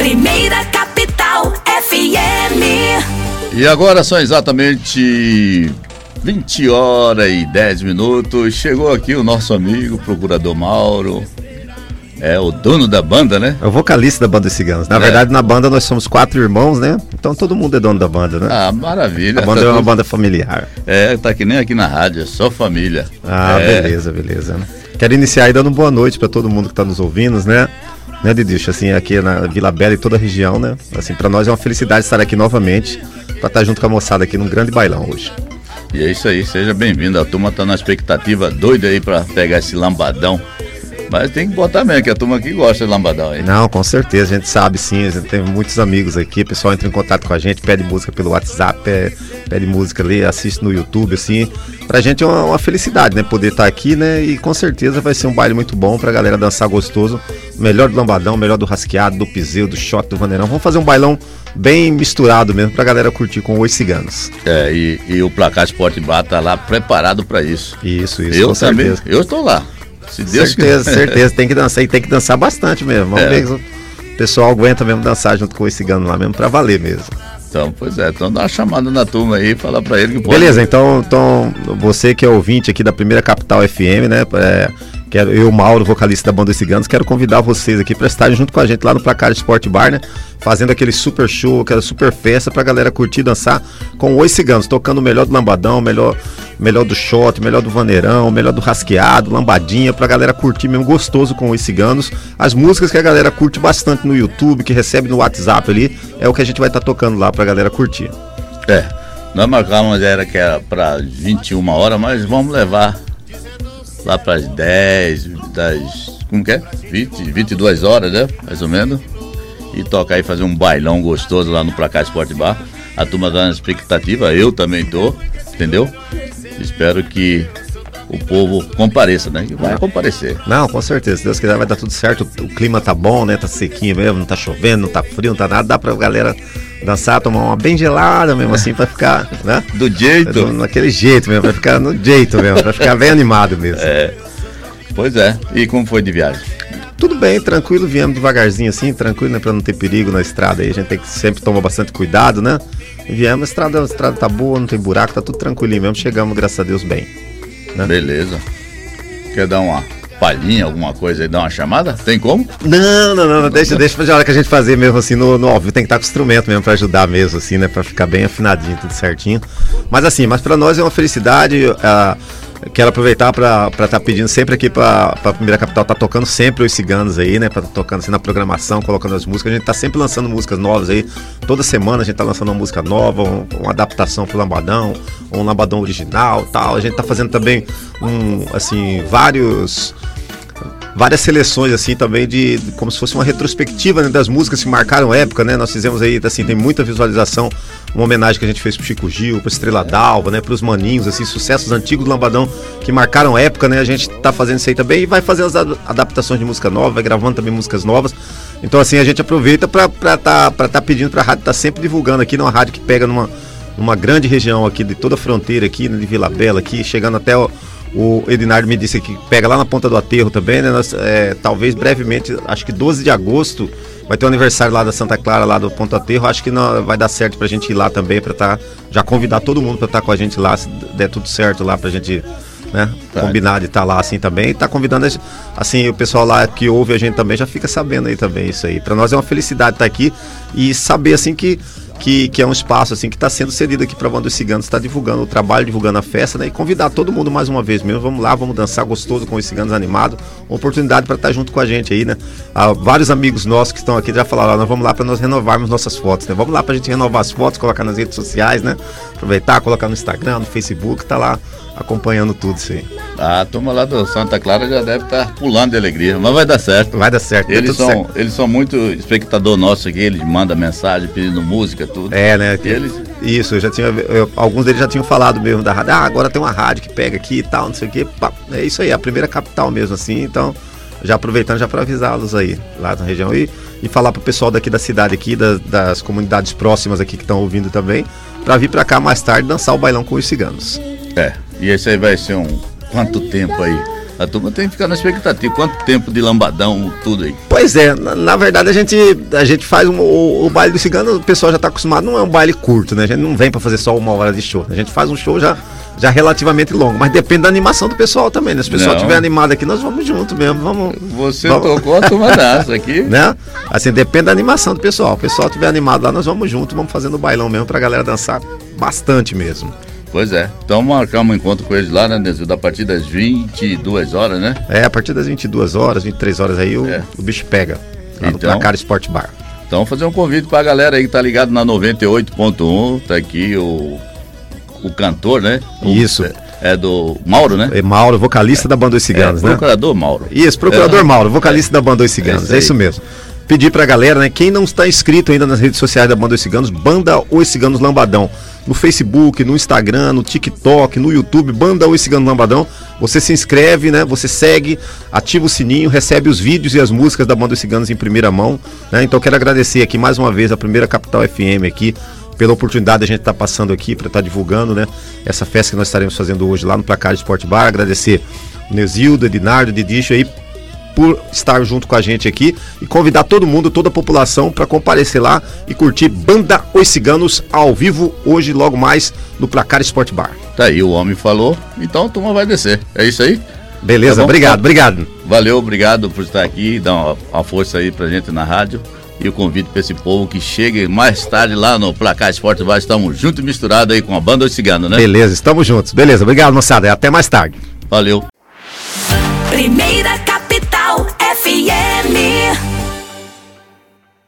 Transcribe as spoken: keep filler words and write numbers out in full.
Primeira Capital F M. E agora são exatamente vinte horas e dez minutos. Chegou aqui o nosso amigo, procurador Mauro. É o dono da banda, né? É o vocalista da banda Os Ciganos. Na é. verdade, na banda nós somos quatro irmãos, né? Então todo mundo é dono da banda, né? Ah, maravilha. A banda tá é uma tudo... banda familiar. É, tá que nem aqui na rádio, é só família. Ah, é. beleza, beleza. Quero iniciar aí dando boa noite para todo mundo que tá nos ouvindo, né? Né, Didicho? Assim, aqui na Vila Bela e toda a região, né? Assim, para nós é uma felicidade estar aqui novamente, para estar junto com a moçada aqui num grande bailão hoje. E é isso aí, seja bem-vindo. A turma tá na expectativa doida aí para pegar esse lambadão. Mas tem que botar mesmo, que a turma aqui gosta de lambadão aí. Não, com certeza, a gente sabe sim, a gente tem muitos amigos aqui, o pessoal entra em contato com a gente, pede música pelo WhatsApp, pede, pede música ali, assiste no YouTube, assim. Pra gente é uma, uma felicidade, né, poder estar aqui, né, e com certeza vai ser um baile muito bom pra galera dançar gostoso, melhor do lambadão, melhor do rasqueado, do piseu, do shot, do vaneirão. Vamos fazer um bailão bem misturado mesmo pra galera curtir com Os Ciganos. É, e, e o Placar Sport Bar tá lá preparado pra isso. Isso, isso, eu com também, certeza. Eu estou lá. Se Deus certeza, quiser. certeza, tem que dançar e tem que dançar bastante mesmo. Vamos é. ver se o pessoal aguenta mesmo dançar junto com o Cigano lá mesmo pra valer mesmo. Então, pois é, então dá uma chamada na turma aí e fala pra ele que pode. Beleza, então, então você que é ouvinte aqui da Primeira Capital F M, né? É, quero, eu, Mauro, vocalista da banda Os Ciganos, quero convidar vocês aqui para estarem junto com a gente lá no Placar Sport Bar, né? Fazendo aquele super show, aquela super festa pra galera curtir e dançar com Os Ciganos, tocando o melhor do lambadão, melhor, melhor do shot, melhor do vaneirão, melhor do rasqueado, lambadinha, pra galera curtir mesmo gostoso com Os Ciganos. As músicas que a galera curte bastante no YouTube, que recebe no WhatsApp ali, é o que a gente vai estar tá tocando lá pra galera curtir. É, nós marcamos era que era pra vinte e uma horas, mas vamos levar lá pras dez, das, como que é? vinte, vinte e duas horas, né? Mais ou menos. E tocar aí, fazer um bailão gostoso lá no Placar Sport Bar. A turma tá na expectativa, eu também tô, entendeu? Espero que o povo compareça, né? E vai comparecer. Não, com certeza, se Deus quiser vai dar tudo certo. O clima tá bom, né? Tá sequinho mesmo, não tá chovendo, não tá frio, não tá nada. Dá pra galera dançar, tomar uma bem gelada mesmo assim, pra ficar, né? Do jeito? Naquele jeito mesmo, pra ficar no jeito mesmo, pra ficar bem animado mesmo. É, pois é. E como foi de viagem? Tudo bem, tranquilo, viemos devagarzinho assim, tranquilo, né, pra não ter perigo na estrada aí, a gente tem que sempre tomar bastante cuidado, né? E viemos, a estrada, a estrada tá boa, não tem buraco, tá tudo tranquilinho mesmo, chegamos, graças a Deus, bem. Né? Beleza. Quer dar uma palhinha, alguma coisa aí, dar uma chamada? Tem como? Não, não, não, não deixa, deixa pra hora que a gente fazer mesmo assim no, no óbvio, tem que estar com o instrumento mesmo pra ajudar mesmo assim, né, pra ficar bem afinadinho, tudo certinho. Mas assim, mas pra nós é uma felicidade, uh, quero aproveitar para estar tá pedindo sempre aqui para a Primeira Capital, tá tocando sempre Os Ciganos aí, né? Para tá tocando assim na programação, colocando as músicas. A gente tá sempre lançando músicas novas aí. Toda semana a gente tá lançando uma música nova, um, uma adaptação pro lambadão, um lambadão original, tal. A gente tá fazendo também um, assim, vários várias seleções assim também de, de como se fosse uma retrospectiva, né, das músicas que marcaram época, né? Nós fizemos aí, assim, tem muita visualização, uma homenagem que a gente fez pro Chico Gil, pro Estrela d'Alva, né, pros maninhos, assim, sucessos antigos do lambadão que marcaram época, né? A gente tá fazendo isso aí também e vai fazer as adaptações de música nova, vai gravando também músicas novas. Então assim, a gente aproveita para para tá para tá pedindo pra rádio tá sempre divulgando aqui, numa rádio que pega numa numa grande região aqui de toda a fronteira aqui, né, de Vila Bela aqui, chegando até o O Edinardo me disse que pega lá na Ponta do Aterro também, né? Nós, é, talvez brevemente, acho que doze de agosto, vai ter o um aniversário lá da Santa Clara, lá do Ponta do Aterro. Acho que não, vai dar certo pra gente ir lá também, pra tá, já convidar todo mundo pra estar tá com a gente lá, se der tudo certo lá pra gente, né? Tá. Combinar de estar tá lá assim também. E tá convidando, assim, o pessoal lá que ouve a gente também já fica sabendo aí também isso aí. Pra nós é uma felicidade estar tá aqui e saber assim que Que, que é um espaço assim que está sendo cedido aqui para a banda Os Ciganos, está divulgando o trabalho, divulgando a festa, né? E convidar todo mundo mais uma vez mesmo, vamos lá, vamos dançar gostoso com Os Ciganos animado, uma oportunidade para estar tá junto com a gente aí, né? Há vários amigos nossos que estão aqui já falaram, nós vamos lá para nós renovarmos nossas fotos, né? Vamos lá para a gente renovar as fotos, colocar nas redes sociais, né? Aproveitar, colocar no Instagram, no Facebook, tá lá acompanhando tudo isso aí. A turma lá do Santa Clara já deve estar tá pulando de alegria, mas vai dar certo. Vai dar certo. Eles, são, certo. eles são muito espectador nosso aqui, eles mandam mensagem pedindo música, tudo. É, né? Que, eles... Isso, eu já tinha, eu, alguns deles já tinham falado mesmo da rádio, ah, agora tem uma rádio que pega aqui e tal, não sei o que. É isso aí, a Primeira Capital mesmo assim, então já aproveitando já para avisá-los aí, lá na região e, e falar pro pessoal daqui da cidade aqui, das, das comunidades próximas aqui que estão ouvindo também, para vir para cá mais tarde dançar o bailão com Os Ciganos. É, e esse aí vai ser um, quanto tempo aí? A turma tem que ficar na expectativa. Quanto tempo de lambadão, tudo aí? Pois é, na, na verdade a gente, a gente faz um, o, o baile do cigano, o pessoal já está acostumado, não é um baile curto, né? A gente não vem para fazer só uma hora de show. A gente faz um show já, já relativamente longo, mas depende da animação do pessoal também, né? Se o pessoal estiver animado aqui, nós vamos junto mesmo. Vamos, Você vamos, tocou a turma dança aqui. Né? Assim, depende da animação do pessoal. O pessoal estiver animado lá, nós vamos junto, vamos fazendo o bailão mesmo pra galera dançar bastante mesmo. Pois é, então marcamos um encontro com eles lá, né, Nesildo, a partir das vinte e duas horas, né? É, a partir das vinte e duas horas, vinte e três horas aí o, é. o bicho pega, lá então, no Placar Sport Bar. Então fazer um convite pra galera aí que tá ligado na noventa e oito ponto um, tá aqui o, o cantor, né? O, Isso. É, é do Mauro, né? É Mauro, vocalista é, da Banda Os Ciganos, é, né? Procurador Mauro. Isso, Procurador é, Mauro, vocalista é, da Banda Os Ciganos, é, é isso mesmo. Pedir pra galera, né, quem não está inscrito ainda nas redes sociais da Banda Os Ciganos, Banda Os Ciganos Lambadão. No Facebook, no Instagram, no TikTok, no YouTube, Banda Os Ciganos Lambadão. Você se inscreve, né? Você segue, ativa o sininho, recebe os vídeos e as músicas da Banda Os Ciganos em primeira mão, né? Então quero agradecer aqui mais uma vez a Primeira Capital F M aqui, pela oportunidade de a gente estar tá passando aqui para estar tá divulgando, né, essa festa que nós estaremos fazendo hoje lá no Placar Sport Bar. Agradecer o Nesildo, Edinardo, Didicho aí por estar junto com a gente aqui e convidar todo mundo, toda a população para comparecer lá e curtir Banda Os Ciganos ao vivo hoje, logo mais no Placar Sport Bar. Tá aí, o homem falou, então a turma vai descer. É isso aí? Beleza, tá obrigado, obrigado. Valeu, obrigado por estar aqui, dar uma, uma força aí pra gente na rádio. E o convite para esse povo que chegue mais tarde lá no Placar Sport Bar. Estamos juntos e misturados aí com a Banda Os Ciganos, né? Beleza, estamos juntos. Beleza, obrigado, moçada. Até mais tarde. Valeu. Primeira